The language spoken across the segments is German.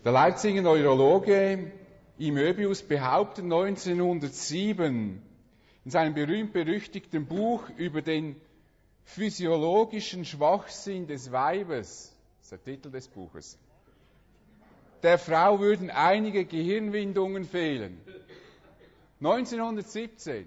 Der Leipziger Neurologe I. Möbius behauptet 1907 in seinem berühmt-berüchtigten Buch über den physiologischen Schwachsinn des Weibes, das ist der Titel des Buches, der Frau würden einige Gehirnwindungen fehlen. 1917.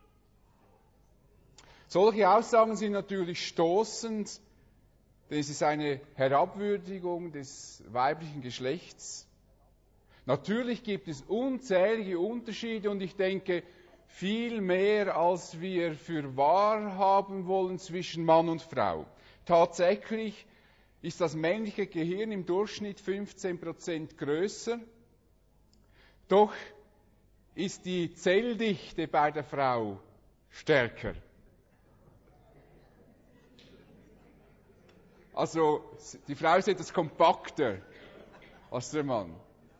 Solche Aussagen sind natürlich stoßend, denn es ist eine Herabwürdigung des weiblichen Geschlechts. Natürlich gibt es unzählige Unterschiede und ich denke, viel mehr, als wir für wahr haben wollen zwischen Mann und Frau. Tatsächlich ist das männliche Gehirn im Durchschnitt 15% größer, doch ist die Zelldichte bei der Frau stärker. Also die Frau ist etwas kompakter als der Mann.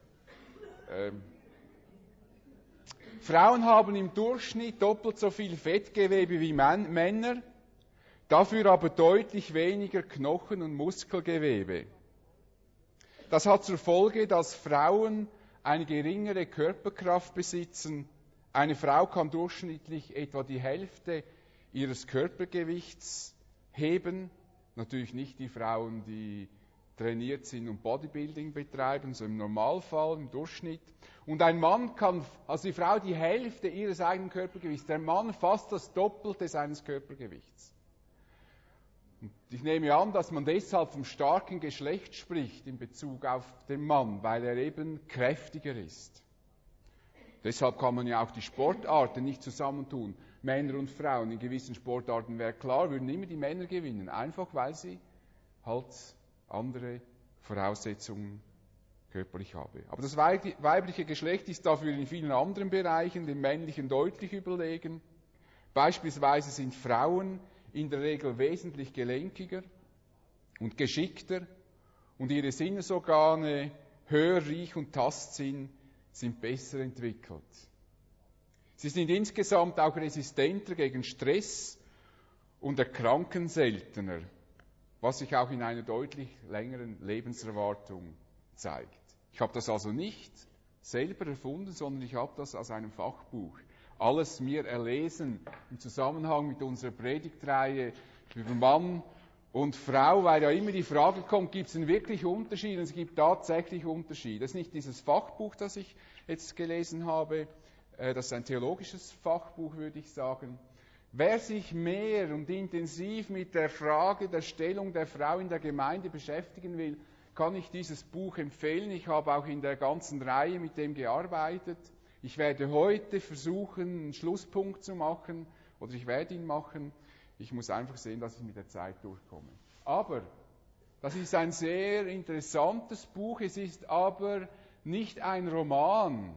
Frauen haben im Durchschnitt doppelt so viel Fettgewebe wie Männer, dafür aber deutlich weniger Knochen- und Muskelgewebe. Das hat zur Folge, dass Frauen eine geringere Körperkraft besitzen. Eine Frau kann durchschnittlich etwa die Hälfte ihres Körpergewichts heben. Natürlich nicht die Frauen, die trainiert sind und Bodybuilding betreiben, so im Normalfall, im Durchschnitt. Und ein Mann kann, also die Frau die Hälfte ihres eigenen Körpergewichts, der Mann fast das Doppelte seines Körpergewichts. Und ich nehme an, dass man deshalb vom starken Geschlecht spricht in Bezug auf den Mann, weil er eben kräftiger ist. Deshalb kann man ja auch die Sportarten nicht zusammentun. Männer und Frauen in gewissen Sportarten wäre klar, würden immer die Männer gewinnen, einfach weil sie halt andere Voraussetzungen körperlich haben. Aber das weibliche Geschlecht ist dafür in vielen anderen Bereichen dem männlichen deutlich überlegen. Beispielsweise sind Frauen in der Regel wesentlich gelenkiger und geschickter und ihre Sinnesorgane, Hör-, Riech- und Tastsinn, sind besser entwickelt. Sie sind insgesamt auch resistenter gegen Stress und erkranken seltener, was sich auch in einer deutlich längeren Lebenserwartung zeigt. Ich habe das also nicht selber erfunden, sondern ich habe das aus einem Fachbuch alles mir erlesen im Zusammenhang mit unserer Predigtreihe über Mann und Frau, weil ja immer die Frage kommt, gibt es denn wirklich Unterschiede? Und es gibt tatsächlich Unterschiede. Das ist nicht dieses Fachbuch, das ich jetzt gelesen habe, das ist ein theologisches Fachbuch, würde ich sagen. Wer sich mehr und intensiv mit der Frage der Stellung der Frau in der Gemeinde beschäftigen will, kann ich dieses Buch empfehlen. Ich habe auch in der ganzen Reihe mit dem gearbeitet. Ich werde heute versuchen, einen Schlusspunkt zu machen, oder ich werde ihn machen. Ich muss einfach sehen, dass ich mit der Zeit durchkomme. Aber das ist ein sehr interessantes Buch, es ist aber nicht ein Roman.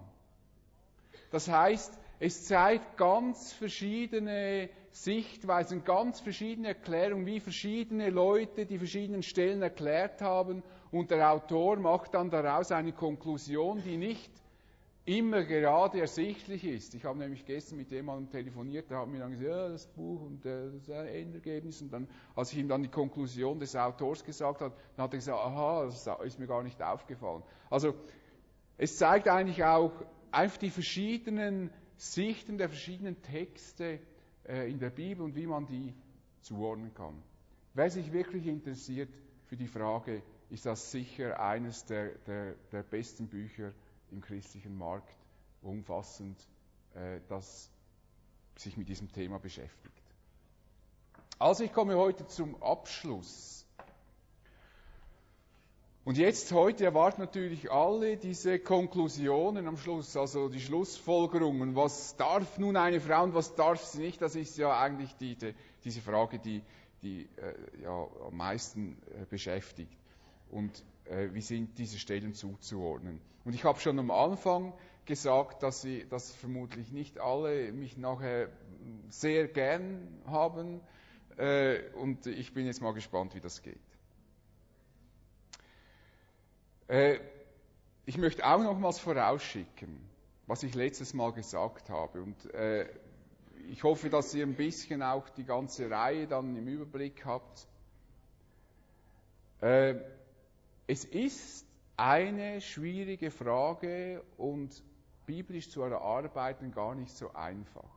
Das heißt, es zeigt ganz verschiedene Sichtweisen, ganz verschiedene Erklärungen, wie verschiedene Leute die verschiedenen Stellen erklärt haben. Und der Autor macht dann daraus eine Konklusion, die nicht immer gerade ersichtlich ist. Ich habe nämlich gestern mit jemandem telefoniert, der hat mir dann gesagt, ja, das Buch und das Endergebnis. Und dann, als ich ihm dann die Konklusion des Autors gesagt habe, dann hat er gesagt, aha, das ist mir gar nicht aufgefallen. Also, es zeigt eigentlich auch einfach die verschiedenen Sichten der verschiedenen Texte in der Bibel und wie man die zuordnen kann. Wer sich wirklich interessiert für die Frage, ist das sicher eines der besten Bücher im christlichen Markt, umfassend, das sich mit diesem Thema beschäftigt. Also ich komme heute zum Abschluss. Und jetzt, heute erwarten natürlich alle diese Konklusionen am Schluss, also die Schlussfolgerungen. Was darf nun eine Frau und was darf sie nicht? Das ist ja eigentlich diese Frage, die ja am meisten beschäftigt. Und wie sind diese Stellen zuzuordnen? Und ich habe schon am Anfang gesagt, dass vermutlich nicht alle mich nachher sehr gern haben. Und ich bin jetzt mal gespannt, wie das geht. Ich möchte auch nochmals vorausschicken, was ich letztes Mal gesagt habe. Und ich hoffe, dass ihr ein bisschen auch die ganze Reihe dann im Überblick habt. Es ist eine schwierige Frage und biblisch zu erarbeiten gar nicht so einfach.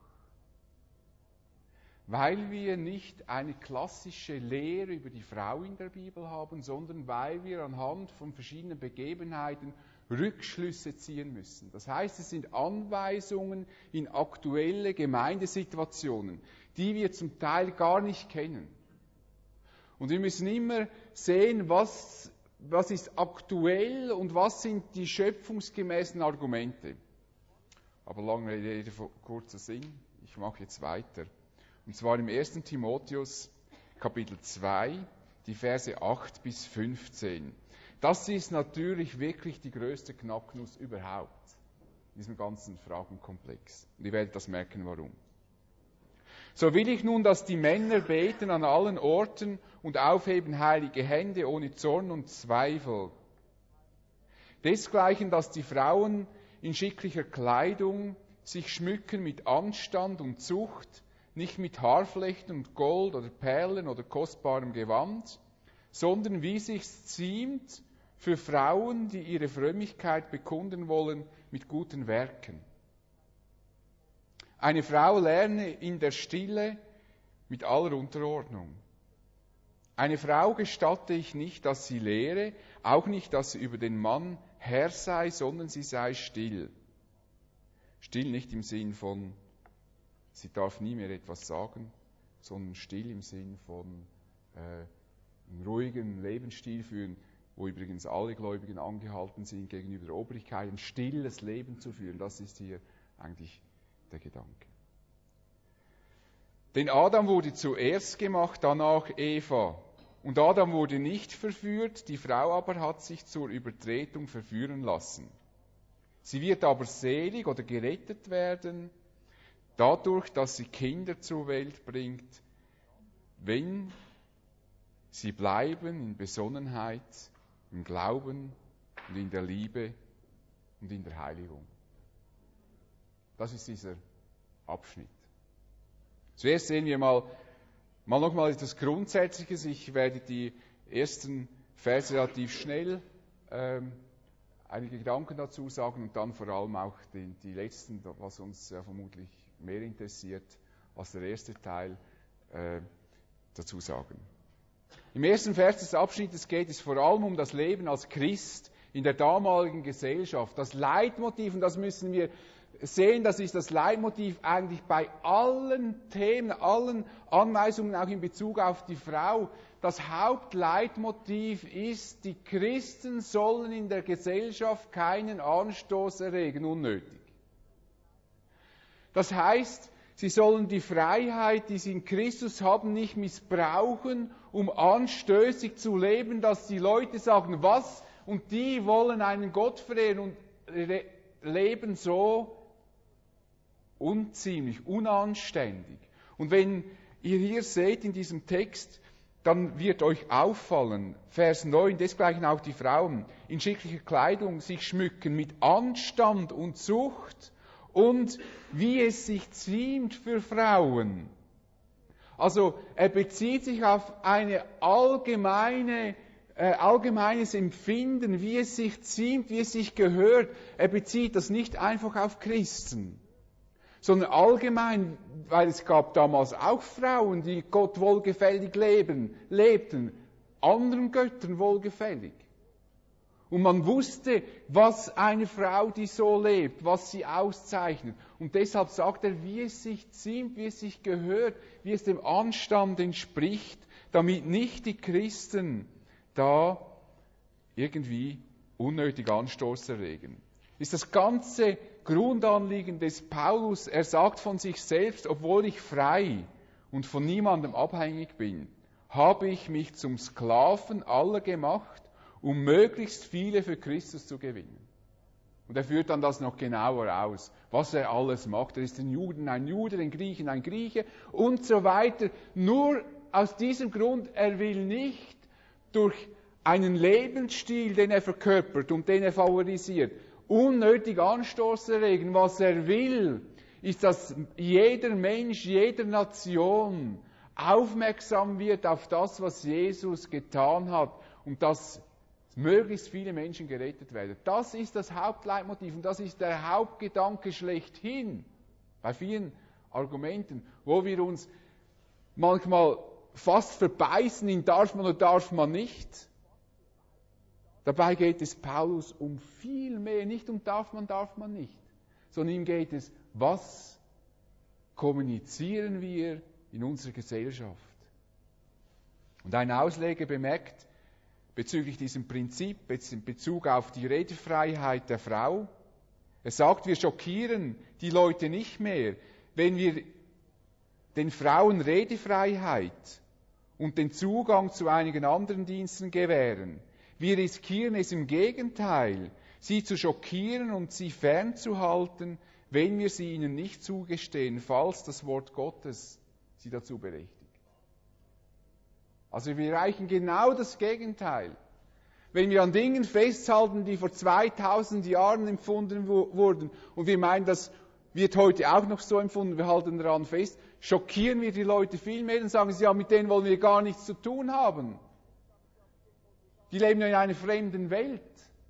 Weil wir nicht eine klassische Lehre über die Frau in der Bibel haben, sondern weil wir anhand von verschiedenen Begebenheiten Rückschlüsse ziehen müssen. Das heißt, es sind Anweisungen in aktuelle Gemeindesituationen, die wir zum Teil gar nicht kennen. Und wir müssen immer sehen, was ist aktuell und was sind die schöpfungsgemäßen Argumente. Aber lange Rede, kurzer Sinn, ich mache jetzt weiter. Und zwar im 1. Timotheus, Kapitel 2, die Verse 8 bis 15. Das ist natürlich wirklich die größte Knacknuss überhaupt in diesem ganzen Fragenkomplex. Und ihr werdet das merken, warum. So will ich nun, dass die Männer beten an allen Orten und aufheben heilige Hände ohne Zorn und Zweifel. Desgleichen, dass die Frauen in schicklicher Kleidung sich schmücken mit Anstand und Zucht, nicht mit Haarflechten und Gold oder Perlen oder kostbarem Gewand, sondern wie sich's ziemt für Frauen, die ihre Frömmigkeit bekunden wollen mit guten Werken. Eine Frau lerne in der Stille mit aller Unterordnung. Eine Frau gestatte ich nicht, dass sie lehre, auch nicht, dass sie über den Mann Herr sei, sondern sie sei still. Still nicht im Sinn von, sie darf nie mehr etwas sagen, sondern still im Sinn von einen ruhigen Lebensstil führen, wo übrigens alle Gläubigen angehalten sind, gegenüber der Obrigkeit ein stilles Leben zu führen. Das ist hier eigentlich der Gedanke. Denn Adam wurde zuerst gemacht, danach Eva. Und Adam wurde nicht verführt, die Frau aber hat sich zur Übertretung verführen lassen. Sie wird aber selig oder gerettet werden, dadurch, dass sie Kinder zur Welt bringt, wenn sie bleiben in Besonnenheit, im Glauben und in der Liebe und in der Heiligung. Das ist dieser Abschnitt. Zuerst sehen wir mal nochmal etwas Grundsätzliches. Ich werde die ersten Verse relativ schnell einige Gedanken dazu sagen und dann vor allem auch die letzten, was uns vermutlich mehr interessiert als der erste Teil, dazu sagen. Im ersten Vers des Abschnittes geht es vor allem um das Leben als Christ in der damaligen Gesellschaft. Das Leitmotiv, und das müssen wir sehen, das ist das Leitmotiv eigentlich bei allen Themen, allen Anweisungen, auch in Bezug auf die Frau. Das Hauptleitmotiv ist, die Christen sollen in der Gesellschaft keinen Anstoß erregen, unnötig. Das heißt, sie sollen die Freiheit, die sie in Christus haben, nicht missbrauchen, um anstößig zu leben, dass die Leute sagen, was? Und die wollen einen Gott verehren und leben so unziemlich, unanständig. Und wenn ihr hier seht in diesem Text, dann wird euch auffallen, Vers 9, desgleichen auch die Frauen in schicklicher Kleidung sich schmücken mit Anstand und Zucht und wie es sich ziemt für Frauen. Also er bezieht sich auf ein allgemeines Empfinden, wie es sich ziemt, wie es sich gehört. Er bezieht das nicht einfach auf Christen, sondern allgemein, weil es gab damals auch Frauen, die Gott wohlgefällig lebten, anderen Göttern wohlgefällig. Und man wusste, was eine Frau, die so lebt, was sie auszeichnet. Und deshalb sagt er, wie es sich ziemt, wie es sich gehört, wie es dem Anstand entspricht, damit nicht die Christen da irgendwie unnötig Anstoß erregen. Ist das ganze Grundanliegen des Paulus. Er sagt von sich selbst, obwohl ich frei und von niemandem abhängig bin, habe ich mich zum Sklaven aller gemacht, um möglichst viele für Christus zu gewinnen. Und er führt dann das noch genauer aus, was er alles macht. Er ist den Juden ein Jude, den Griechen ein Grieche und so weiter. Nur aus diesem Grund, er will nicht durch einen Lebensstil, den er verkörpert und den er favorisiert, unnötig Anstoß erregen. Was er will, ist, dass jeder Mensch, jeder Nation aufmerksam wird auf das, was Jesus getan hat und dass möglichst viele Menschen gerettet werden. Das ist das Hauptleitmotiv und das ist der Hauptgedanke schlechthin bei vielen Argumenten, wo wir uns manchmal fast verbeißen in darf man oder darf man nicht. Dabei geht es Paulus um viel mehr, nicht um darf man nicht, sondern ihm geht es, was kommunizieren wir in unserer Gesellschaft. Und ein Ausleger bemerkt bezüglich diesem Prinzip, jetzt in Bezug auf die Redefreiheit der Frau, er sagt, wir schockieren die Leute nicht mehr, wenn wir den Frauen Redefreiheit und den Zugang zu einigen anderen Diensten gewähren. Wir riskieren es im Gegenteil, sie zu schockieren und sie fernzuhalten, wenn wir sie ihnen nicht zugestehen, falls das Wort Gottes sie dazu berechtigt. Also wir erreichen genau das Gegenteil. Wenn wir an Dingen festhalten, die vor 2000 Jahren empfunden wurden, und wir meinen, das wird heute auch noch so empfunden, wir halten daran fest, schockieren wir die Leute viel mehr und sagen sie, ja, mit denen wollen wir gar nichts zu tun haben. Die leben ja in einer fremden Welt.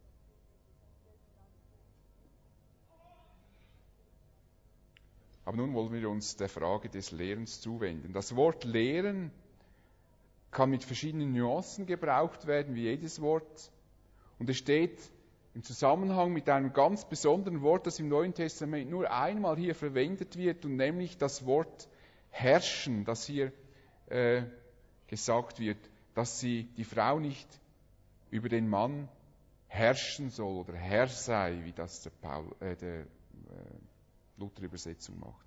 Aber nun wollen wir uns der Frage des Lehrens zuwenden. Das Wort Lehren kann mit verschiedenen Nuancen gebraucht werden, wie jedes Wort. Und es steht im Zusammenhang mit einem ganz besonderen Wort, das im Neuen Testament nur einmal hier verwendet wird, und nämlich das Wort herrschen, das hier gesagt wird, dass die Frau nicht über den Mann herrschen soll oder Herr sei, wie das der Luther-Übersetzung macht.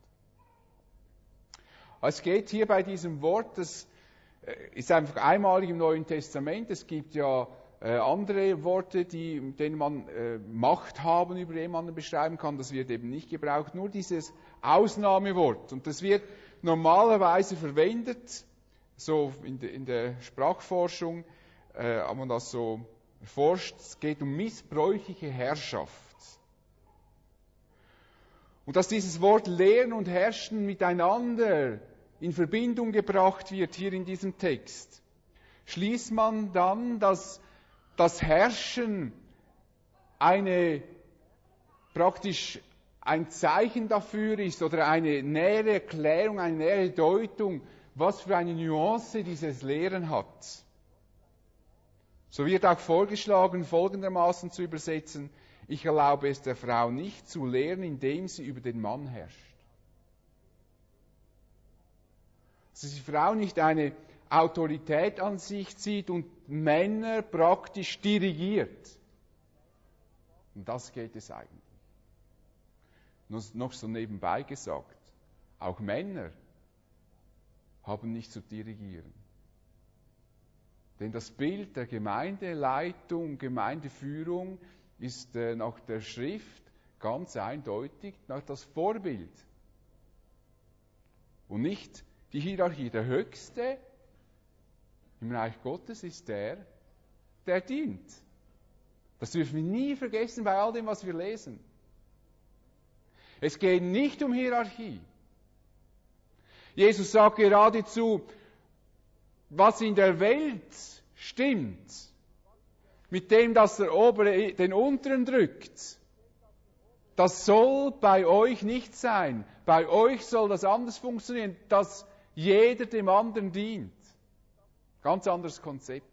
Es geht hier bei diesem Wort, das ist einfach einmalig im Neuen Testament. Es gibt ja andere Worte, mit denen man Macht haben über jemanden beschreiben kann. Das wird eben nicht gebraucht. Nur dieses Ausnahmewort. Und das wird normalerweise verwendet, so in der Sprachforschung, hat man das so erforscht. Es geht um missbräuchliche Herrschaft. Und dass dieses Wort Lehren und Herrschen miteinander in Verbindung gebracht wird hier in diesem Text, schließt man dann, dass das Herrschen praktisch ein Zeichen dafür ist oder eine nähere Erklärung, eine nähere Deutung, was für eine Nuance dieses Lehren hat. So wird auch vorgeschlagen, folgendermaßen zu übersetzen: Ich erlaube es der Frau nicht zu lehren, indem sie über den Mann herrscht. Dass die Frau nicht eine Autorität an sich zieht und Männer praktisch dirigiert. Um das geht es eigentlich. Noch so nebenbei gesagt, auch Männer haben nicht zu dirigieren. Denn das Bild der Gemeindeleitung, Gemeindeführung ist nach der Schrift ganz eindeutig nach das Vorbild. Und nicht die Hierarchie. Der Höchste im Reich Gottes ist der dient. Das dürfen wir nie vergessen bei all dem, was wir lesen. Es geht nicht um Hierarchie. Jesus sagt geradezu, was in der Welt stimmt, mit dem, dass der Obere den Unteren drückt, das soll bei euch nicht sein. Bei euch soll das anders funktionieren, dass jeder dem anderen dient. Ganz anderes Konzept.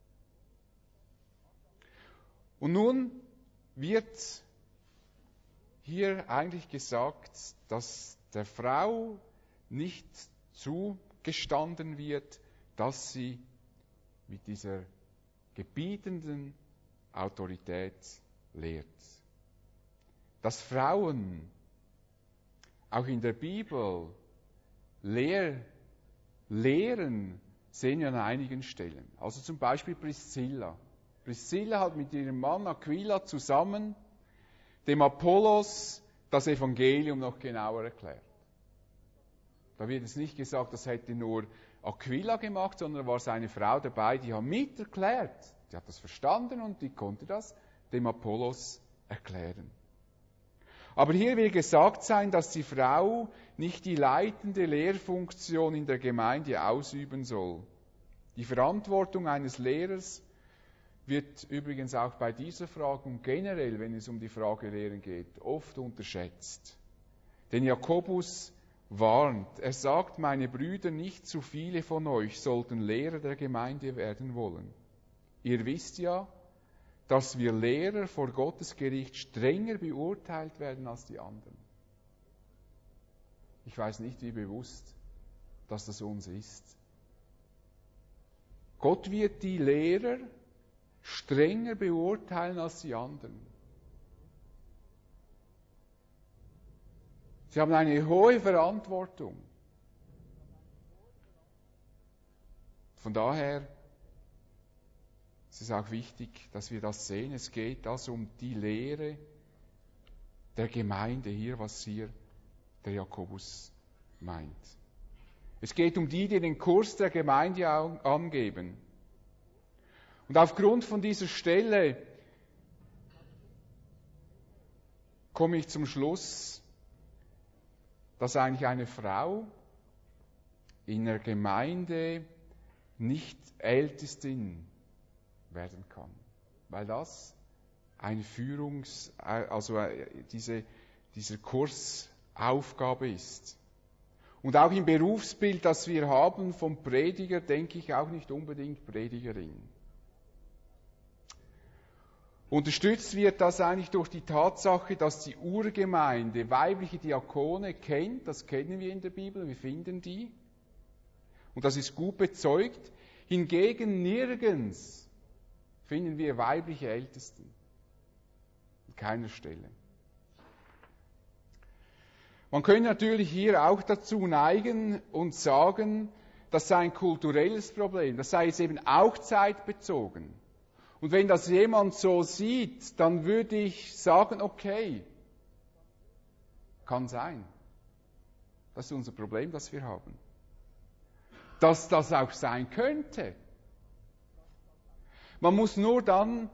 Und nun wird hier eigentlich gesagt, dass der Frau nicht zugestanden wird, dass sie mit dieser gebietenden Autorität lehrt. Dass Frauen auch in der Bibel lehren, sehen wir an einigen Stellen. Also zum Beispiel Priscilla. Priscilla hat mit ihrem Mann Aquila zusammen dem Apollos das Evangelium noch genauer erklärt. Da wird es nicht gesagt, das hätte nur Aquila gemacht, sondern war seine Frau dabei, die hat mit erklärt. Die hat das verstanden und die konnte das dem Apollos erklären. Aber hier will gesagt sein, dass die Frau nicht die leitende Lehrfunktion in der Gemeinde ausüben soll. Die Verantwortung eines Lehrers wird übrigens auch bei dieser Frage und generell, wenn es um die Frage Lehren geht, oft unterschätzt. Denn Jakobus warnt, er sagt, meine Brüder, nicht zu viele von euch sollten Lehrer der Gemeinde werden wollen. Ihr wisst ja, dass wir Lehrer vor Gottes Gericht strenger beurteilt werden als die anderen. Ich weiß nicht, wie bewusst, dass das uns ist. Gott wird die Lehrer strenger beurteilen als die anderen. Sie haben eine hohe Verantwortung. Von daher ist es auch wichtig, dass wir das sehen. Es geht also um die Lehre der Gemeinde hier, was hier der Jakobus meint. Es geht um die den Kurs der Gemeinde angeben. Und aufgrund von dieser Stelle komme ich zum Schluss, dass eigentlich eine Frau in der Gemeinde nicht Ältestin werden kann, weil das eine dieser Kursaufgabe ist. Und auch im Berufsbild, das wir haben vom Prediger, denke ich auch nicht unbedingt Predigerin. Unterstützt wird das eigentlich durch die Tatsache, dass die Urgemeinde weibliche Diakone kennt, das kennen wir in der Bibel, wir finden die, und das ist gut bezeugt. Hingegen nirgends finden wir weibliche Ältesten, an keiner Stelle. Man könnte natürlich hier auch dazu neigen und sagen, das sei ein kulturelles Problem, das sei jetzt eben auch zeitbezogen. Und wenn das jemand so sieht, dann würde ich sagen, okay, kann sein. Das ist unser Problem, das wir haben. Dass das auch sein könnte. Man muss nur dann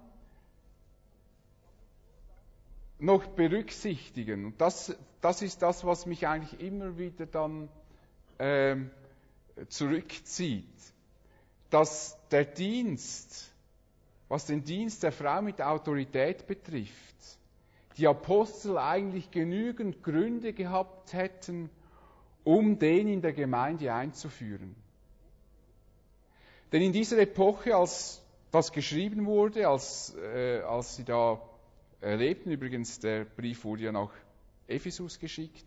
noch berücksichtigen, und das ist das, was mich eigentlich immer wieder dann zurückzieht, dass der Dienst, was den Dienst der Frau mit Autorität betrifft, die Apostel eigentlich genügend Gründe gehabt hätten, um den in der Gemeinde einzuführen. Denn in dieser Epoche, als das geschrieben wurde, als sie da lebten, übrigens der Brief wurde ja nach Ephesus geschickt,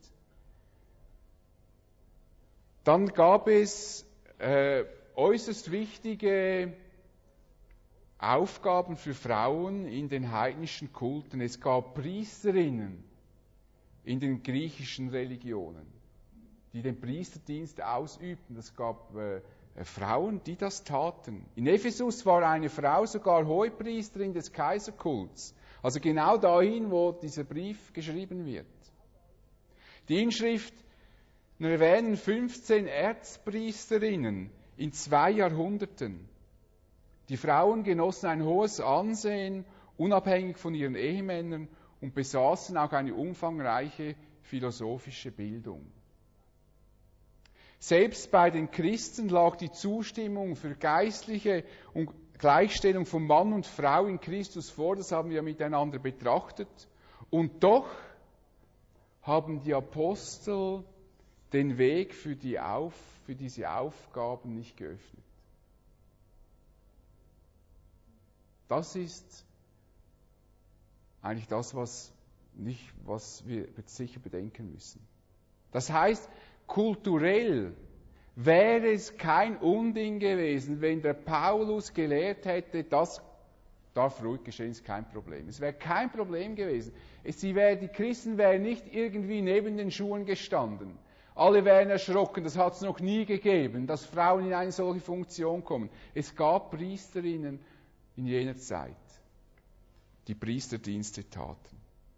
dann gab es äußerst wichtige Aufgaben für Frauen in den heidnischen Kulten. Es gab Priesterinnen in den griechischen Religionen, die den Priesterdienst ausübten. Es gab Frauen, die das taten. In Ephesus war eine Frau sogar Hohepriesterin des Kaiserkults. Also genau dahin, wo dieser Brief geschrieben wird. Die Inschrift erwähnen 15 Erzpriesterinnen in 2 Jahrhunderten. Die Frauen genossen ein hohes Ansehen, unabhängig von ihren Ehemännern, und besaßen auch eine umfangreiche philosophische Bildung. Selbst bei den Christen lag die Zustimmung für geistliche und Gleichstellung von Mann und Frau in Christus vor, das haben wir miteinander betrachtet. Und doch haben die Apostel den Weg für diese Aufgaben nicht geöffnet. Das ist eigentlich das, was wir sicher bedenken müssen. Das heißt, kulturell wäre es kein Unding gewesen, wenn der Paulus gelehrt hätte, das darf ruhig geschehen, ist kein Problem. Es wäre kein Problem gewesen. Die Christen wären nicht irgendwie neben den Schuhen gestanden. Alle wären erschrocken, das hat es noch nie gegeben, dass Frauen in eine solche Funktion kommen. Es gab Priesterinnen in jener Zeit, die Priesterdienste taten.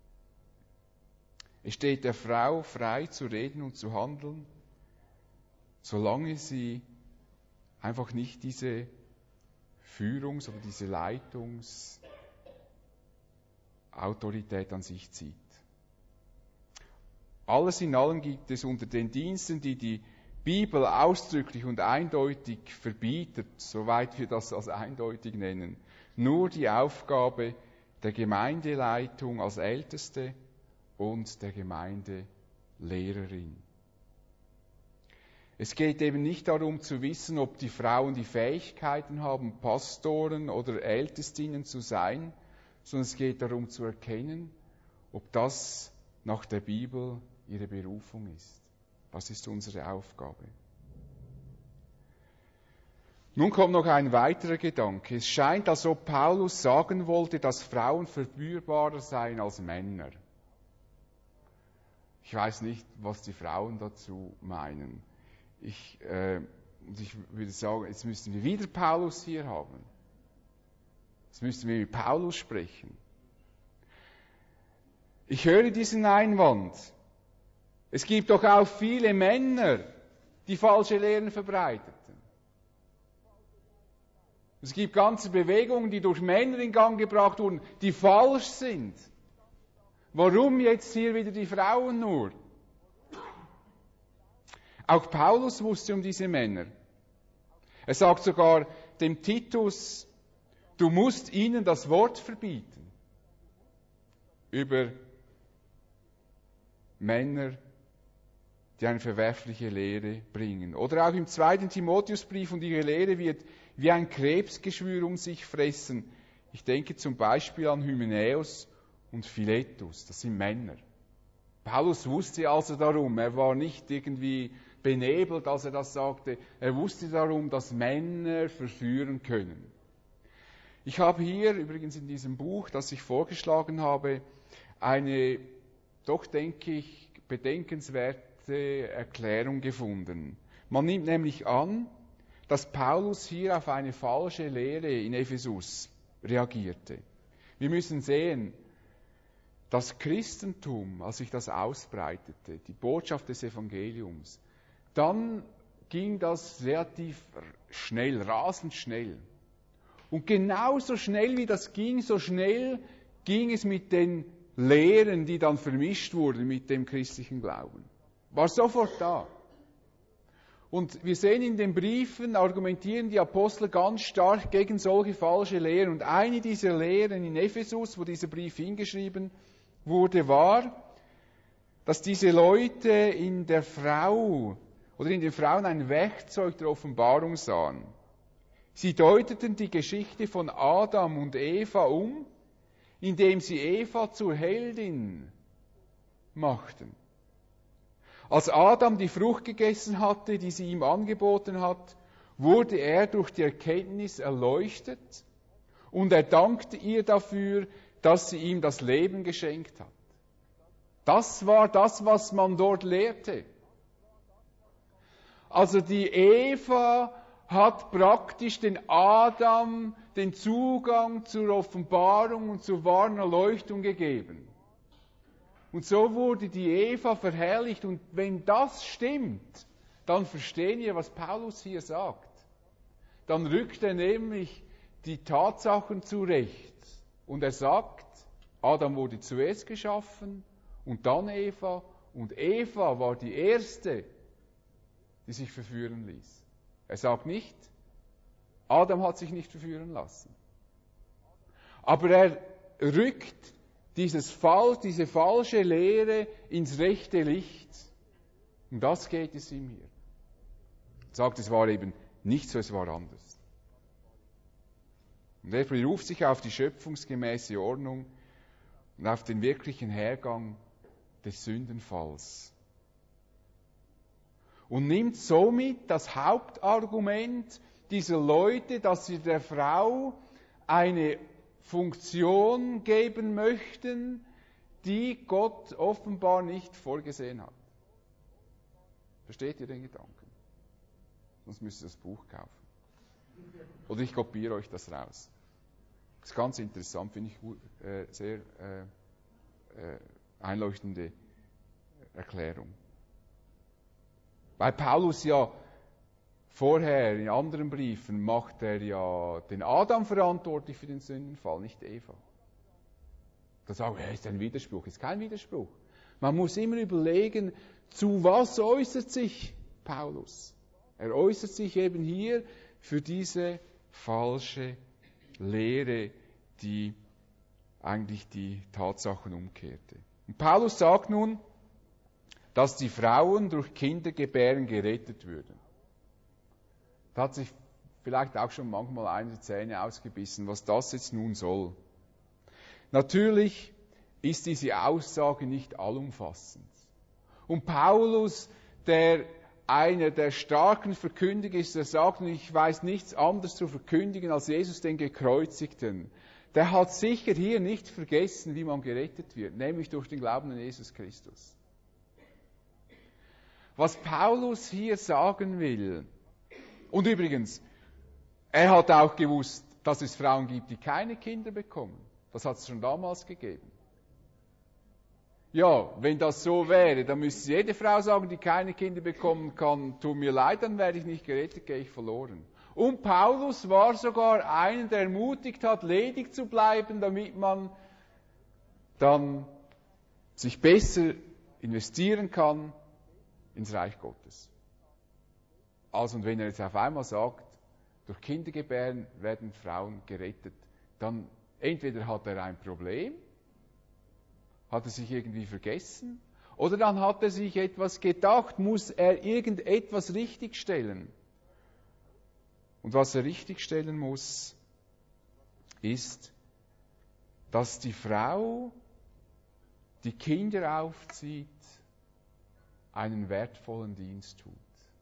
Es steht der Frau frei zu reden und zu handeln, solange sie einfach nicht diese Führungs- oder diese Leitungsautorität an sich zieht. Alles in allem gibt es unter den Diensten, die die Bibel ausdrücklich und eindeutig verbietet, soweit wir das als eindeutig nennen, nur die Aufgabe der Gemeindeleitung als Älteste und der Gemeindelehrerin. Es geht eben nicht darum zu wissen, ob die Frauen die Fähigkeiten haben, Pastoren oder Ältestinnen zu sein, sondern es geht darum zu erkennen, ob das nach der Bibel ihre Berufung ist. Was ist unsere Aufgabe? Nun kommt noch ein weiterer Gedanke. Es scheint, als ob Paulus sagen wollte, dass Frauen verführbarer seien als Männer. Ich weiß nicht, was die Frauen dazu meinen. Ich würde sagen, jetzt müssten wir wieder Paulus hier haben. Jetzt müssten wir mit Paulus sprechen. Ich höre diesen Einwand. Es gibt doch auch viele Männer, die falsche Lehren verbreiteten. Es gibt ganze Bewegungen, die durch Männer in Gang gebracht wurden, die falsch sind. Warum jetzt hier wieder die Frauen nur? Auch Paulus wusste um diese Männer. Er sagt sogar dem Titus, du musst ihnen das Wort verbieten. Über Männer, die eine verwerfliche Lehre bringen. Oder auch im 2. Timotheusbrief, und ihre Lehre wird wie ein Krebsgeschwür um sich fressen. Ich denke zum Beispiel an Hymenäus und Philetus, das sind Männer. Paulus wusste also darum, er war nicht irgendwie benebelt, als er das sagte, er wusste darum, dass Männer verführen können. Ich habe hier übrigens in diesem Buch, das ich vorgeschlagen habe, eine, doch denke ich, bedenkenswerte Erklärung gefunden. Man nimmt nämlich an, dass Paulus hier auf eine falsche Lehre in Ephesus reagierte. Wir müssen sehen, das Christentum, als sich das ausbreitete, die Botschaft des Evangeliums, dann ging das relativ schnell, rasend schnell. Und genauso schnell wie das ging, so schnell ging es mit den Lehren, die dann vermischt wurden mit dem christlichen Glauben. War sofort da. Und wir sehen in den Briefen, argumentieren die Apostel ganz stark gegen solche falsche Lehren. Und eine dieser Lehren in Ephesus, wo dieser Brief hingeschrieben wurde, war, dass diese Leute in der Frau oder in den Frauen ein Werkzeug der Offenbarung sahen. Sie deuteten die Geschichte von Adam und Eva um, indem sie Eva zur Heldin machten. Als Adam die Frucht gegessen hatte, die sie ihm angeboten hat, wurde er durch die Erkenntnis erleuchtet und er dankte ihr dafür, dass sie ihm das Leben geschenkt hat. Das war das, was man dort lehrte. Also die Eva hat praktisch den Adam den Zugang zur Offenbarung und zur wahren Erleuchtung gegeben. Und so wurde die Eva verherrlicht. Und wenn das stimmt, dann verstehen wir, was Paulus hier sagt. Dann rückt er nämlich die Tatsachen zurecht. Und er sagt, Adam wurde zuerst geschaffen und dann Eva. Und Eva war die erste, die sich verführen ließ. Er sagt nicht, Adam hat sich nicht verführen lassen. Aber er rückt diese falsche Lehre ins rechte Licht. Um das geht es ihm hier. Er sagt, es war eben nicht so, es war anders. Und er beruft sich auf die schöpfungsgemäße Ordnung und auf den wirklichen Hergang des Sündenfalls. Und nimmt somit das Hauptargument dieser Leute, dass sie der Frau eine Funktion geben möchten, die Gott offenbar nicht vorgesehen hat. Versteht ihr den Gedanken? Sonst müsst ihr das Buch kaufen. Oder ich kopiere euch das raus. Das ist ganz interessant, finde ich sehr einleuchtende Erklärung. Weil Paulus ja vorher in anderen Briefen macht er ja den Adam verantwortlich für den Sündenfall, nicht Eva. Da sagen wir, ist ein Widerspruch. Ist kein Widerspruch. Man muss immer überlegen, zu was äußert sich Paulus? Er äußert sich eben hier für diese falsche Lehre, die eigentlich die Tatsachen umkehrte. Und Paulus sagt nun, dass die Frauen durch Kindergebären gerettet würden. Da hat sich vielleicht auch schon manchmal eine die Zähne ausgebissen, was das jetzt nun soll. Natürlich ist diese Aussage nicht allumfassend. Und Paulus, der einer der starken Verkündiger ist, der sagt, ich weiß nichts anderes zu verkündigen als Jesus den Gekreuzigten, der hat sicher hier nicht vergessen, wie man gerettet wird, nämlich durch den Glauben an Jesus Christus. Was Paulus hier sagen will, und übrigens, er hat auch gewusst, dass es Frauen gibt, die keine Kinder bekommen. Das hat es schon damals gegeben. Ja, wenn das so wäre, dann müsste jede Frau sagen, die keine Kinder bekommen kann, tut mir leid, dann werde ich nicht gerettet, gehe ich verloren. Und Paulus war sogar einer, der ermutigt hat, ledig zu bleiben, damit man dann sich besser investieren kann ins Reich Gottes. Also, und wenn er jetzt auf einmal sagt, durch Kindergebären werden Frauen gerettet, dann entweder hat er ein Problem, hat er sich irgendwie vergessen, oder dann hat er sich etwas gedacht, muss er irgendetwas richtigstellen. Und was er richtigstellen muss, ist, dass die Frau, die Kinder aufzieht, einen wertvollen Dienst tut.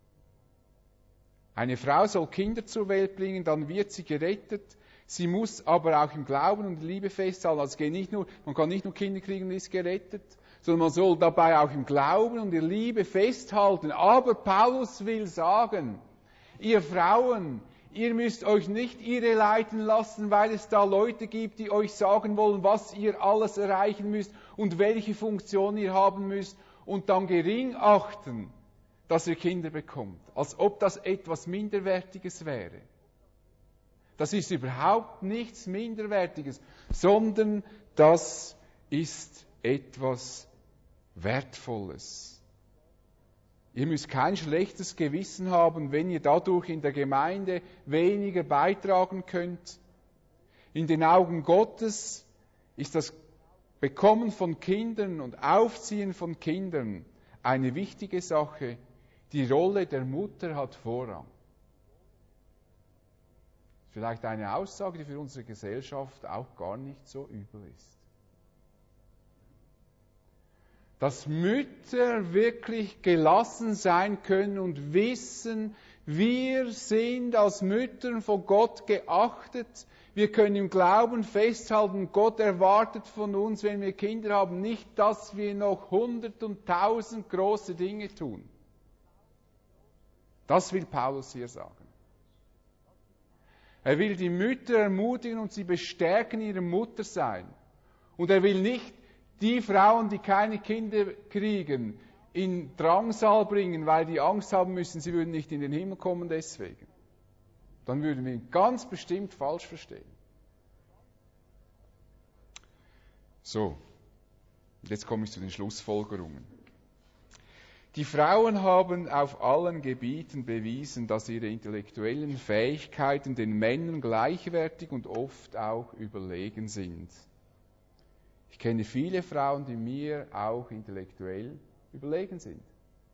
Eine Frau soll Kinder zur Welt bringen, dann wird sie gerettet. Sie muss aber auch im Glauben und Liebe festhalten. Also man kann nicht nur Kinder kriegen und ist gerettet, sondern man soll dabei auch im Glauben und der Liebe festhalten. Aber Paulus will sagen, ihr Frauen, ihr müsst euch nicht irreleiten lassen, weil es da Leute gibt, die euch sagen wollen, was ihr alles erreichen müsst und welche Funktion ihr haben müsst und dann gering achten, dass ihr Kinder bekommt, als ob das etwas Minderwertiges wäre. Das ist überhaupt nichts Minderwertiges, sondern das ist etwas Wertvolles. Ihr müsst kein schlechtes Gewissen haben, wenn ihr dadurch in der Gemeinde weniger beitragen könnt. In den Augen Gottes ist das Bekommen von Kindern und Aufziehen von Kindern eine wichtige Sache. Die Rolle der Mutter hat Vorrang. Vielleicht eine Aussage, die für unsere Gesellschaft auch gar nicht so übel ist. Dass Mütter wirklich gelassen sein können und wissen, wir sind als Mütter von Gott geachtet. Wir können im Glauben festhalten, Gott erwartet von uns, wenn wir Kinder haben, nicht, dass wir noch 100 und 1000 große Dinge tun. Das will Paulus hier sagen. Er will die Mütter ermutigen und sie bestärken in ihrem Muttersein. Und er will nicht die Frauen, die keine Kinder kriegen, in Drangsal bringen, weil die Angst haben müssen, sie würden nicht in den Himmel kommen deswegen. Dann würden wir ihn ganz bestimmt falsch verstehen. So, jetzt komme ich zu den Schlussfolgerungen. Die Frauen haben auf allen Gebieten bewiesen, dass ihre intellektuellen Fähigkeiten den Männern gleichwertig und oft auch überlegen sind. Ich kenne viele Frauen, die mir auch intellektuell überlegen sind.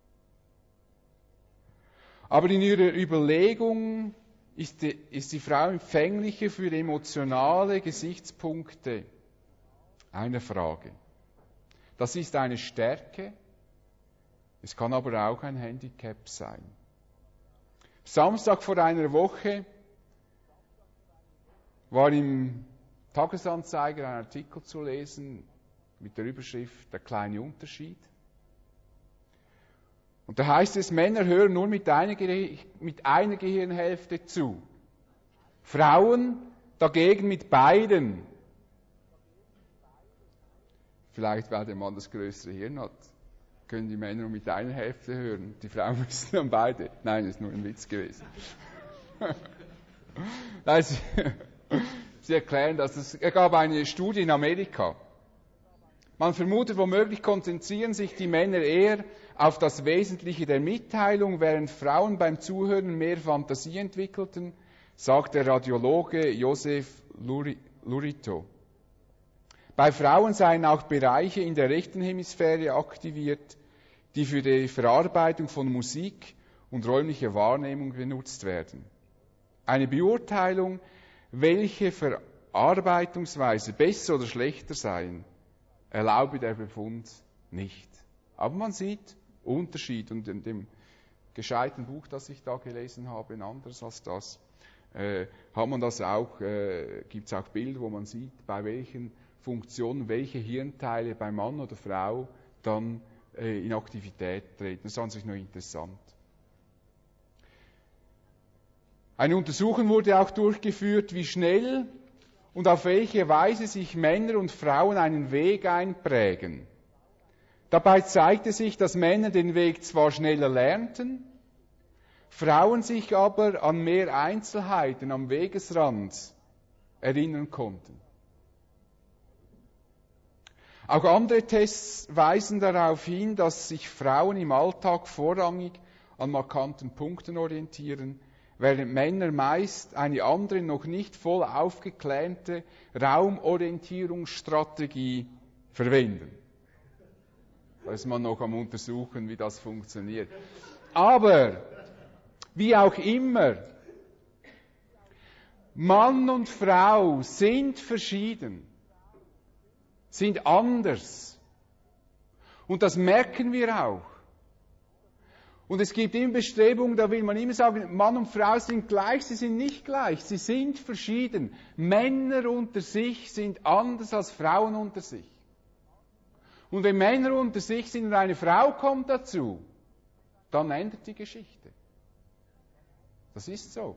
Aber in ihrer Überlegung ist die Frau empfänglicher für emotionale Gesichtspunkte einer Frage. Das ist eine Stärke. Es kann aber auch ein Handicap sein. Samstag vor einer Woche war im Tagesanzeiger ein Artikel zu lesen mit der Überschrift "Der kleine Unterschied". Und da heißt es, Männer hören nur mit einer Gehirnhälfte zu. Frauen dagegen mit beiden. Vielleicht, weil der Mann das größere Hirn hat, können die Männer nur mit einer Hälfte hören. Die Frauen müssen dann beide. Nein, das ist nur ein Witz gewesen. Also, Sie erklären das. Es gab eine Studie in Amerika. Man vermutet, womöglich konzentrieren sich die Männer eher auf das Wesentliche der Mitteilung, während Frauen beim Zuhören mehr Fantasie entwickelten. sagt der Radiologe Joseph Lurito. Bei Frauen seien auch Bereiche in der rechten Hemisphäre aktiviert, die für die Verarbeitung von Musik und räumlicher Wahrnehmung benutzt werden. Eine Beurteilung, welche Verarbeitungsweise besser oder schlechter seien, erlaube der Befund nicht. Aber man sieht Unterschied, und in dem gescheiten Buch, das ich da gelesen habe, ein anderes als das, hat man das auch, gibt es auch Bilder, wo man sieht, bei welchen Funktionen, welche Hirnteile bei Mann oder Frau dann in Aktivität treten. Das ist an sich noch interessant. Eine Untersuchung wurde auch durchgeführt, wie schnell und auf welche Weise sich Männer und Frauen einen Weg einprägen. Dabei zeigte sich, dass Männer den Weg zwar schneller lernten, Frauen sich aber an mehr Einzelheiten am Wegesrand erinnern konnten. Auch andere Tests weisen darauf hin, dass sich Frauen im Alltag vorrangig an markanten Punkten orientieren, während Männer meist eine andere, noch nicht voll aufgeklärte Raumorientierungsstrategie verwenden. Da ist man noch am Untersuchen, wie das funktioniert. Aber, wie auch immer, Mann und Frau sind verschieden, sind anders. Und das merken wir auch. Und es gibt immer Bestrebungen, da will man immer sagen, Mann und Frau sind gleich, sie sind nicht gleich, sie sind verschieden. Männer unter sich sind anders als Frauen unter sich. Und wenn Männer unter sich sind und eine Frau kommt dazu, dann ändert die Geschichte. Das ist so.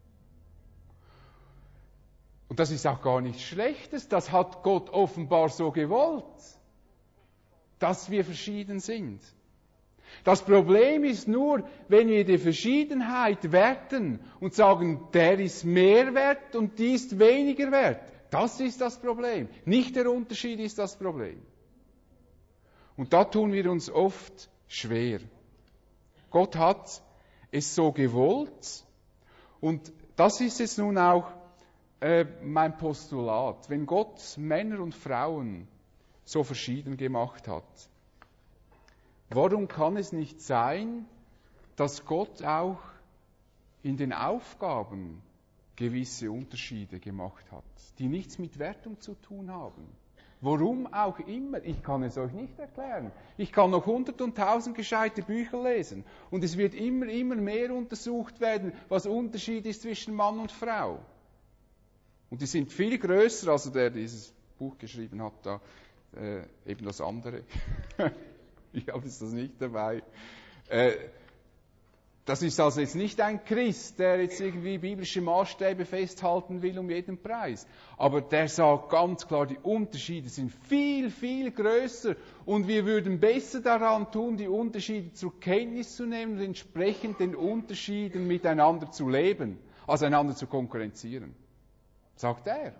Und das ist auch gar nichts Schlechtes, das hat Gott offenbar so gewollt, dass wir verschieden sind. Das Problem ist nur, wenn wir die Verschiedenheit werten und sagen, der ist mehr wert und die ist weniger wert. Das ist das Problem. Nicht der Unterschied ist das Problem. Und da tun wir uns oft schwer. Gott hat es so gewollt, und das ist jetzt nun auch mein Postulat. Wenn Gott Männer und Frauen so verschieden gemacht hat, warum kann es nicht sein, dass Gott auch in den Aufgaben gewisse Unterschiede gemacht hat, die nichts mit Wertung zu tun haben? Warum auch immer, ich kann es euch nicht erklären. Ich kann noch 100 und 1000 gescheite Bücher lesen und es wird immer mehr untersucht werden, was Unterschied ist zwischen Mann und Frau. Und die sind viel größer, also der dieses Buch geschrieben hat, da eben das andere. Ich habe jetzt das nicht dabei. Das ist also jetzt nicht ein Christ, der jetzt irgendwie biblische Maßstäbe festhalten will um jeden Preis. Aber der sagt ganz klar, die Unterschiede sind viel, viel größer. Und wir würden besser daran tun, die Unterschiede zur Kenntnis zu nehmen und entsprechend den Unterschieden miteinander zu leben, als einander zu konkurrenzieren. Sagt er.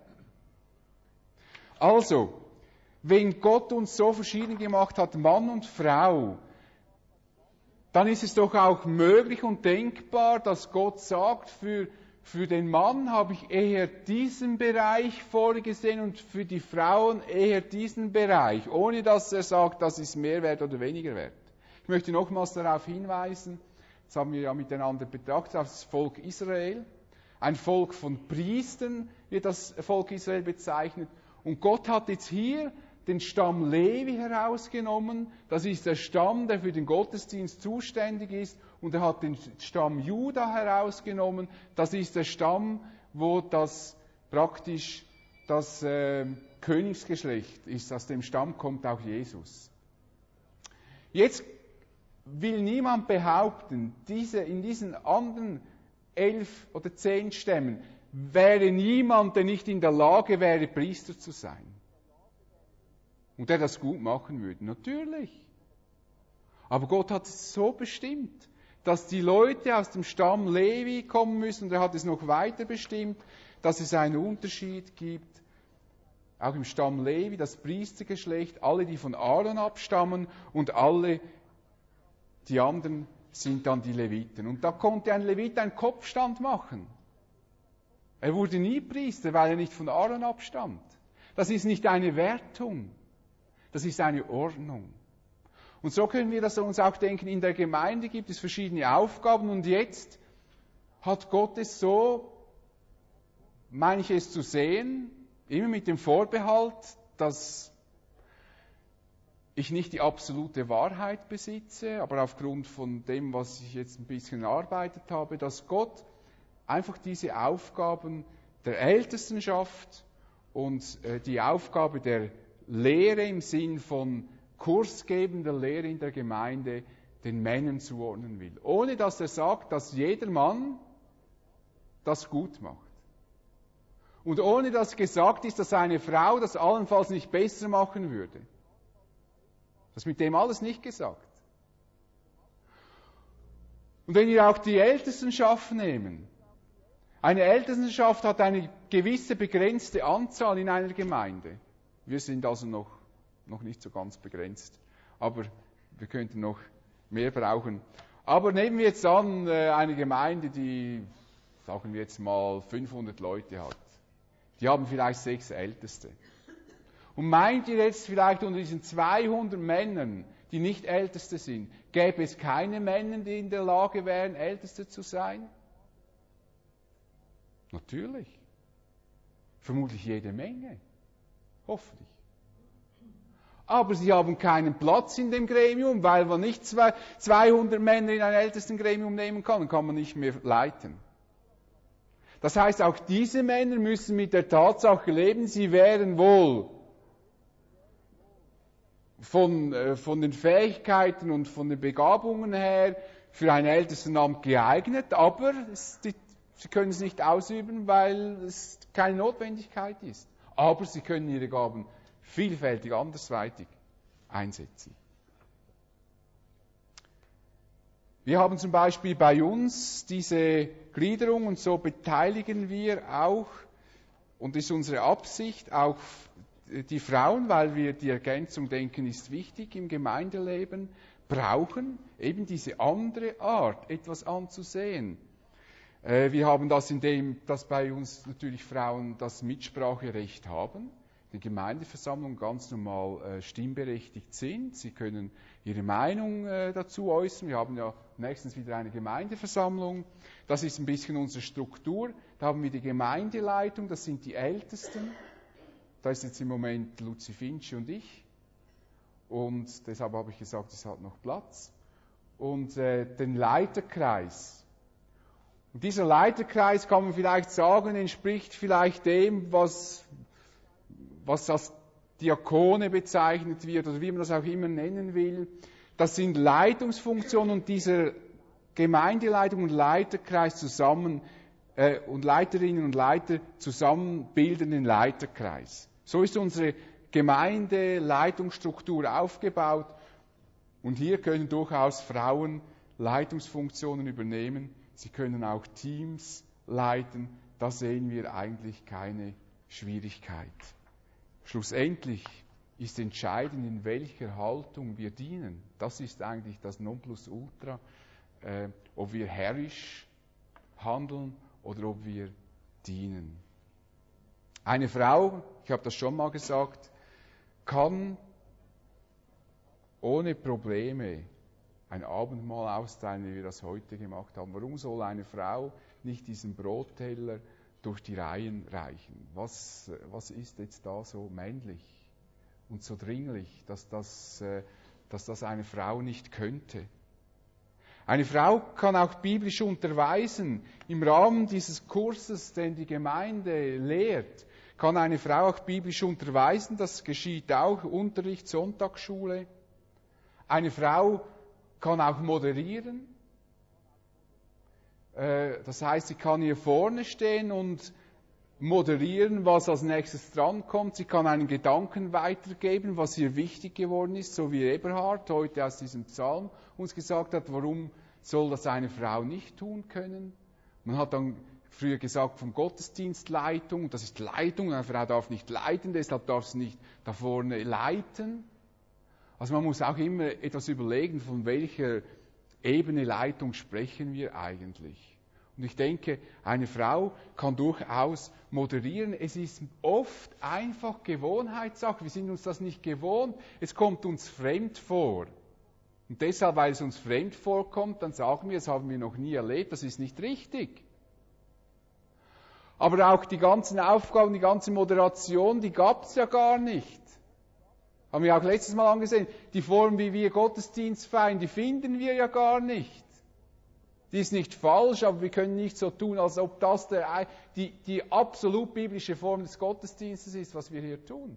Also, wenn Gott uns so verschieden gemacht hat, Mann und Frau, dann ist es doch auch möglich und denkbar, dass Gott sagt, für den Mann habe ich eher diesen Bereich vorgesehen und für die Frauen eher diesen Bereich, ohne dass er sagt, das ist mehr wert oder weniger wert. Ich möchte nochmals darauf hinweisen, das haben wir ja miteinander betrachtet, auf das Volk Israel. Ein Volk von Priestern wird das Volk Israel bezeichnet. Und Gott hat jetzt hier den Stamm Levi herausgenommen. Das ist der Stamm, der für den Gottesdienst zuständig ist. Und er hat den Stamm Juda herausgenommen. Das ist der Stamm, wo das praktisch das Königsgeschlecht ist. Aus dem Stamm kommt auch Jesus. Jetzt will niemand behaupten, in diesen anderen 11 oder 10 Stämmen wäre niemand, der nicht in der Lage wäre, Priester zu sein. Und der das gut machen würde. Natürlich. Aber Gott hat es so bestimmt, dass die Leute aus dem Stamm Levi kommen müssen. Und er hat es noch weiter bestimmt, dass es einen Unterschied gibt. Auch im Stamm Levi, das Priestergeschlecht, alle, die von Aaron abstammen, und alle die anderen sind dann die Leviten. Und da konnte ein Levit einen Kopfstand machen. Er wurde nie Priester, weil er nicht von Aaron abstammt. Das ist nicht eine Wertung, das ist eine Ordnung. Und so können wir das uns auch denken, in der Gemeinde gibt es verschiedene Aufgaben und jetzt hat Gott es so, meine ich es zu sehen, immer mit dem Vorbehalt, dass ich nicht die absolute Wahrheit besitze, aber aufgrund von dem, was ich jetzt ein bisschen erarbeitet habe, dass Gott einfach diese Aufgaben der Ältestenschaft und die Aufgabe der Lehre im Sinn von kursgebender Lehre in der Gemeinde den Männern zuordnen will. Ohne dass er sagt, dass jeder Mann das gut macht. Und ohne dass gesagt ist, dass eine Frau das allenfalls nicht besser machen würde. Das ist mit dem alles nicht gesagt. Und wenn wir auch die Ältestenschaft nehmen, eine Ältestenschaft hat eine gewisse begrenzte Anzahl in einer Gemeinde. Wir sind also noch nicht so ganz begrenzt, aber wir könnten noch mehr brauchen. Aber nehmen wir jetzt an, eine Gemeinde, die, sagen wir jetzt mal, 500 Leute hat. Die haben vielleicht 6 Älteste. Und meint ihr jetzt vielleicht unter diesen 200 Männern, die nicht Älteste sind, gäbe es keine Männer, die in der Lage wären, Älteste zu sein? Natürlich. Vermutlich jede Menge. Hoffentlich. Aber sie haben keinen Platz in dem Gremium, weil man nicht 200 Männer in ein Ältestengremium nehmen kann, dann kann man nicht mehr leiten. Das heißt, auch diese Männer müssen mit der Tatsache leben, sie wären wohl von den Fähigkeiten und von den Begabungen her für ein Ältestenamt geeignet, aber sie können es nicht ausüben, weil es keine Notwendigkeit ist. Aber sie können ihre Gaben vielfältig andersweitig einsetzen. Wir haben zum Beispiel bei uns diese Gliederung und so beteiligen wir auch, und ist unsere Absicht, auch die Frauen, weil wir die Ergänzung denken, ist wichtig im Gemeindeleben, brauchen eben diese andere Art, etwas anzusehen. Wir haben das, indem dass bei uns natürlich Frauen das Mitspracherecht haben, in der Gemeindeversammlung ganz normal stimmberechtigt sind. Sie können ihre Meinung dazu äußern. Wir haben ja nächstens wieder eine Gemeindeversammlung. Das ist ein bisschen unsere Struktur. Da haben wir die Gemeindeleitung, das sind die Ältesten. Da ist jetzt im Moment Luzi Finci und ich. Und deshalb habe ich gesagt, es hat noch Platz. Und den Leiterkreis. Und dieser Leiterkreis, kann man vielleicht sagen, entspricht vielleicht dem, was als Diakone bezeichnet wird oder wie man das auch immer nennen will. Das sind Leitungsfunktionen und dieser Gemeindeleitung und Leiterkreis zusammen und Leiterinnen und Leiter zusammen bilden den Leiterkreis. So ist unsere Gemeindeleitungsstruktur aufgebaut und hier können durchaus Frauen Leitungsfunktionen übernehmen. Sie können auch Teams leiten. Da sehen wir eigentlich keine Schwierigkeit. Schlussendlich ist entscheidend, in welcher Haltung wir dienen. Das ist eigentlich das Nonplusultra, ob wir herrisch handeln oder ob wir dienen. Eine Frau, ich habe das schon mal gesagt, kann ohne Probleme ein Abendmahl austeilen, wie wir das heute gemacht haben. Warum soll eine Frau nicht diesen Brotteller durch die Reihen reichen? Was ist jetzt da so männlich und so dringlich, dass das eine Frau nicht könnte? Eine Frau kann auch biblisch unterweisen. Im Rahmen dieses Kurses, den die Gemeinde lehrt, kann eine Frau auch biblisch unterweisen. Das geschieht auch, Unterricht, Sonntagsschule. Eine Frau kann auch moderieren. Das heißt, sie kann hier vorne stehen und moderieren, was als nächstes drankommt. Sie kann einen Gedanken weitergeben, was ihr wichtig geworden ist, so wie Eberhard heute aus diesem Psalm uns gesagt hat, warum soll das eine Frau nicht tun können. Man hat dann früher gesagt von Gottesdienstleitung, das ist Leitung, eine Frau darf nicht leiten, deshalb darf sie nicht da vorne leiten. Also man muss auch immer etwas überlegen, von welcher Ebene Leitung sprechen wir eigentlich. Und ich denke, eine Frau kann durchaus moderieren. Es ist oft einfach Gewohnheitssache. Wir sind uns das nicht gewohnt. Es kommt uns fremd vor. Und deshalb, weil es uns fremd vorkommt, dann sagen wir, das haben wir noch nie erlebt, das ist nicht richtig. Aber auch die ganzen Aufgaben, die ganze Moderation, die gab es ja gar nicht. Haben wir auch letztes Mal angesehen. Die Form, wie wir Gottesdienst feiern, die finden wir ja gar nicht. Die ist nicht falsch, aber wir können nicht so tun, als ob das die absolut biblische Form des Gottesdienstes ist, was wir hier tun.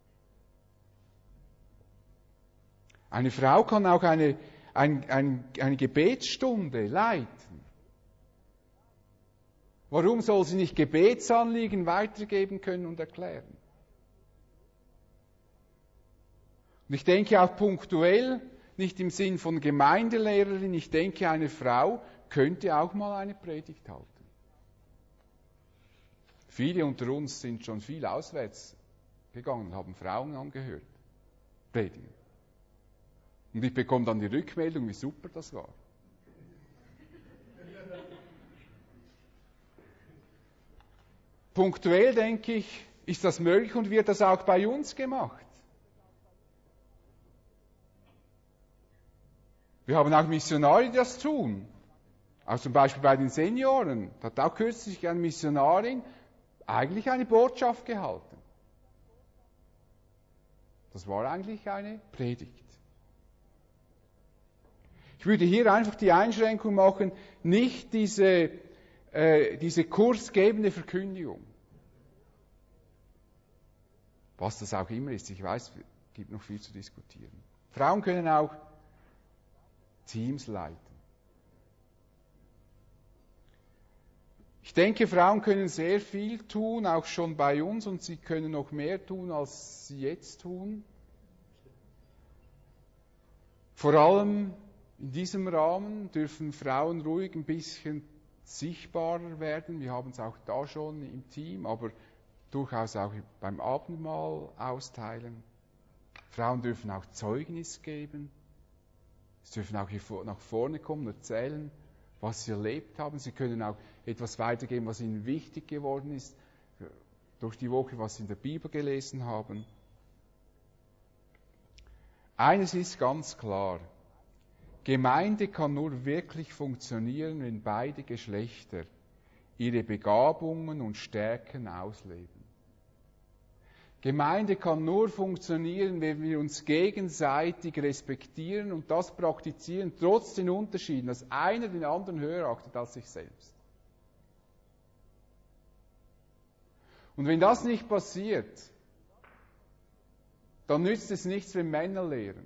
Eine Frau kann auch eine Gebetsstunde leiten. Warum soll sie nicht Gebetsanliegen weitergeben können und erklären? Und ich denke auch punktuell, nicht im Sinn von Gemeindelehrerin, ich denke, eine Frau könnte auch mal eine Predigt halten. Viele unter uns sind schon viel auswärts gegangen und haben Frauen angehört, predigen. Und ich bekomme dann die Rückmeldung, wie super das war. Punktuell, denke ich, ist das möglich und wird das auch bei uns gemacht. Wir haben auch Missionare, die das tun. Auch zum Beispiel bei den Senioren. Da hat auch kürzlich eine Missionarin eigentlich eine Botschaft gehalten. Das war eigentlich eine Predigt. Ich würde hier einfach die Einschränkung machen, nicht diese kursgebende Verkündigung. Was das auch immer ist, ich weiß, es gibt noch viel zu diskutieren. Frauen können auch Teams leiten. Ich denke, Frauen können sehr viel tun, auch schon bei uns, und sie können noch mehr tun, als sie jetzt tun. Vor allem in diesem Rahmen dürfen Frauen ruhig ein bisschen sichtbarer werden. Wir haben es auch da schon im Team, aber durchaus auch beim Abendmahl austeilen. Frauen dürfen auch Zeugnis geben. Sie dürfen auch hier nach vorne kommen und erzählen, was sie erlebt haben. Sie können auch etwas weitergeben, was ihnen wichtig geworden ist, durch die Woche, was sie in der Bibel gelesen haben. Eines ist ganz klar: Gemeinde kann nur wirklich funktionieren, wenn beide Geschlechter ihre Begabungen und Stärken ausleben. Gemeinde kann nur funktionieren, wenn wir uns gegenseitig respektieren und das praktizieren, trotz den Unterschieden, dass einer den anderen höher achtet als sich selbst. Und wenn das nicht passiert, dann nützt es nichts, wenn Männer lehren.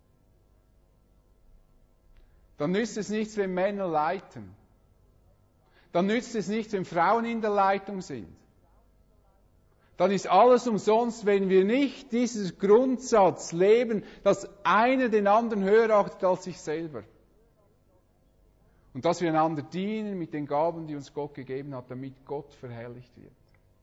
Dann nützt es nichts, wenn Männer leiten. Dann nützt es nichts, wenn Frauen in der Leitung sind. Dann ist alles umsonst, wenn wir nicht diesen Grundsatz leben, dass einer den anderen höher achtet als sich selber. Und dass wir einander dienen mit den Gaben, die uns Gott gegeben hat, damit Gott verherrlicht wird.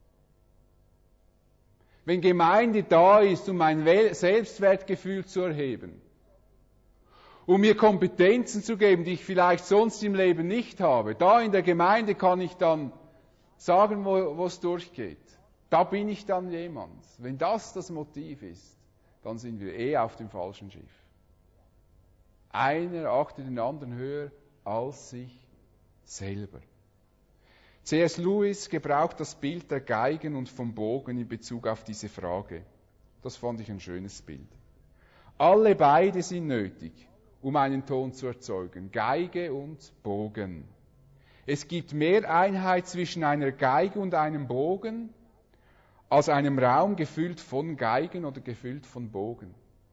Wenn Gemeinde da ist, um mein Selbstwertgefühl zu erheben, um mir Kompetenzen zu geben, die ich vielleicht sonst im Leben nicht habe, da in der Gemeinde kann ich dann sagen, wo es durchgeht. Da bin ich dann jemand. Wenn das Motiv ist, dann sind wir auf dem falschen Schiff. Einer achtet den anderen höher als sich selber. C.S. Lewis gebraucht das Bild der Geigen und vom Bogen in Bezug auf diese Frage. Das fand ich ein schönes Bild. Alle beide sind nötig, um einen Ton zu erzeugen. Geige und Bogen. Es gibt mehr Einheit zwischen einer Geige und einem Bogen, als einem Raum gefüllt von Geigen oder gefüllt von Bogen.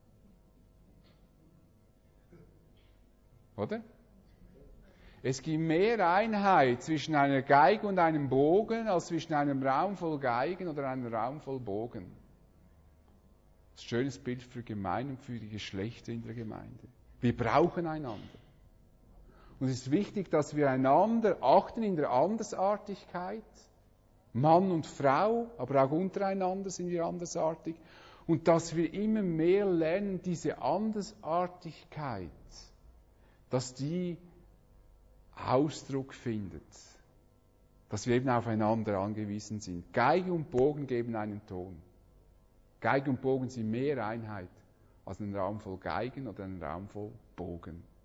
Oder? Es gibt mehr Einheit zwischen einer Geige und einem Bogen, als zwischen einem Raum voll Geigen oder einem Raum voll Bogen. Das ist ein schönes Bild für Gemeinde und für die Geschlechter in der Gemeinde. Wir brauchen einander. Und es ist wichtig, dass wir einander achten in der Andersartigkeit. Mann und Frau, aber auch untereinander sind wir andersartig. Und dass wir immer mehr lernen, diese Andersartigkeit, dass die Ausdruck findet dass wir eben aufeinander angewiesen sind. Geige und Bogen geben einen Ton. Geige und Bogen sind mehr Einheit als ein Raum voll Geigen oder ein Raum voll Bogen.